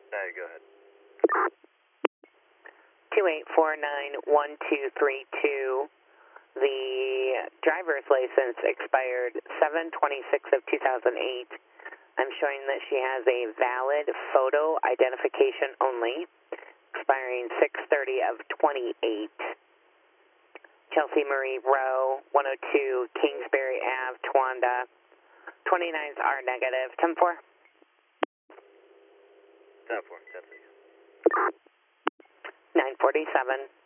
Alright, go ahead. 28491232. The driver's license expired 7/26 of 2008. I'm showing that she has a valid photo identification only, expiring 6/30 of 28. Chelsea Marie Rowe, 102 Kingsbury Ave, Towanda. 29s are negative. 10-4. 10-4, 10-6. 947.